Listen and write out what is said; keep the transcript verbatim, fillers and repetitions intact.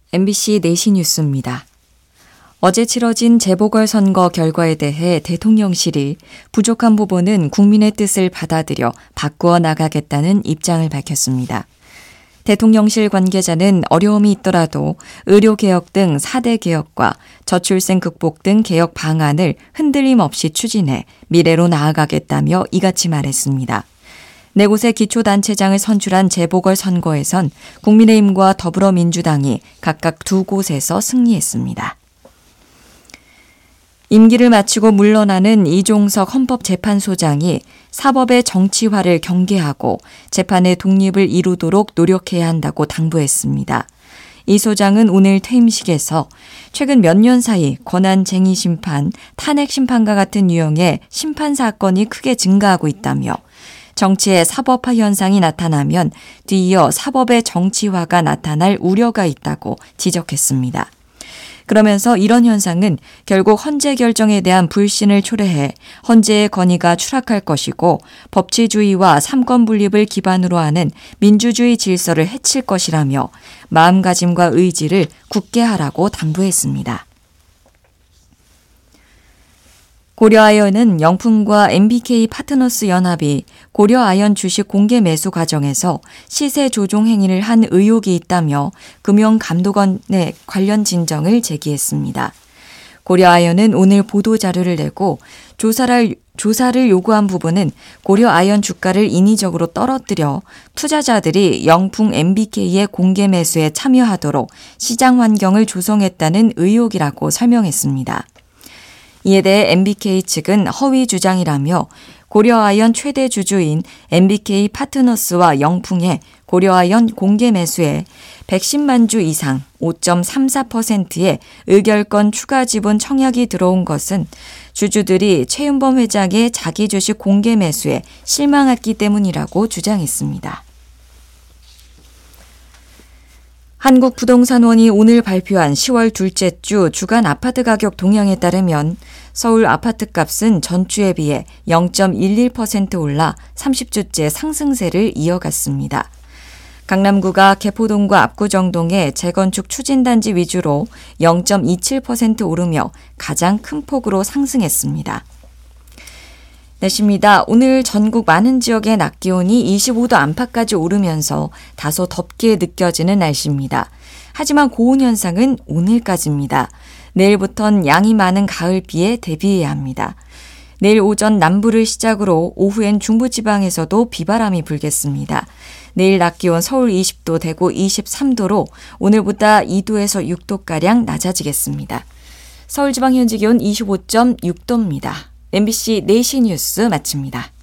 엠비씨 네 시 뉴스입니다. 어제 치러진 재보궐선거 결과에 대해 대통령실이 부족한 부분은 국민의 뜻을 받아들여 바꾸어 나가겠다는 입장을 밝혔습니다. 대통령실 관계자는 어려움이 있더라도 의료개혁 등 사 대 개혁과 저출생 극복 등 개혁 방안을 흔들림 없이 추진해 미래로 나아가겠다며 이같이 말했습니다. 네 곳의 기초단체장을 선출한 재보궐선거에선 국민의힘과 더불어민주당이 각각 두 곳에서 승리했습니다. 임기를 마치고 물러나는 이종석 헌법재판소장이 사법의 정치화를 경계하고 재판의 독립을 이루도록 노력해야 한다고 당부했습니다. 이 소장은 오늘 퇴임식에서 최근 몇 년 사이 권한쟁의 심판, 탄핵 심판과 같은 유형의 심판 사건이 크게 증가하고 있다며 정치의 사법화 현상이 나타나면 뒤이어 사법의 정치화가 나타날 우려가 있다고 지적했습니다. 그러면서 이런 현상은 결국 헌재 결정에 대한 불신을 초래해 헌재의 권위가 추락할 것이고 법치주의와 삼권 분립을 기반으로 하는 민주주의 질서를 해칠 것이라며 마음가짐과 의지를 굳게 하라고 당부했습니다. 고려아연은 영풍과 엠비케이 파트너스 연합이 고려아연 주식 공개 매수 과정에서 시세 조종 행위를 한 의혹이 있다며 금융감독원에 관련 진정을 제기했습니다. 고려아연은 오늘 보도자료를 내고 조사를, 조사를 요구한 부분은 고려아연 주가를 인위적으로 떨어뜨려 투자자들이 영풍 엠비케이의 공개 매수에 참여하도록 시장 환경을 조성했다는 의혹이라고 설명했습니다. 이에 대해 엠비케이 측은 허위 주장이라며 고려아연 최대 주주인 엠비케이 파트너스와 영풍의 고려아연 공개 매수에 백십만 주 이상 오 점 삼사 퍼센트의 의결권 추가 지분 청약이 들어온 것은 주주들이 최윤범 회장의 자기 주식 공개 매수에 실망했기 때문이라고 주장했습니다. 한국부동산원이 오늘 발표한 시월 둘째 주 주간 아파트 가격 동향에 따르면 서울 아파트값은 전주에 비해 영 점 일일 퍼센트 올라 삼십 주째 상승세를 이어갔습니다. 강남구가 개포동과 압구정동의 재건축 추진단지 위주로 영 점 이칠 퍼센트 오르며 가장 큰 폭으로 상승했습니다. 날씨입니다. 오늘 전국 많은 지역의 낮 기온이 이십오 도 안팎까지 오르면서 다소 덥게 느껴지는 날씨입니다. 하지만 고온 현상은 오늘까지입니다. 내일부터는 양이 많은 가을비에 대비해야 합니다. 내일 오전 남부를 시작으로 오후엔 중부지방에서도 비바람이 불겠습니다. 내일 낮 기온 서울 이십 도, 대구 이십삼 도로 오늘보다 이 도에서 육 도가량 낮아지겠습니다. 서울지방 현재 기온 이십오 점 육 도입니다. 엠비씨 네 시 뉴스 마칩니다.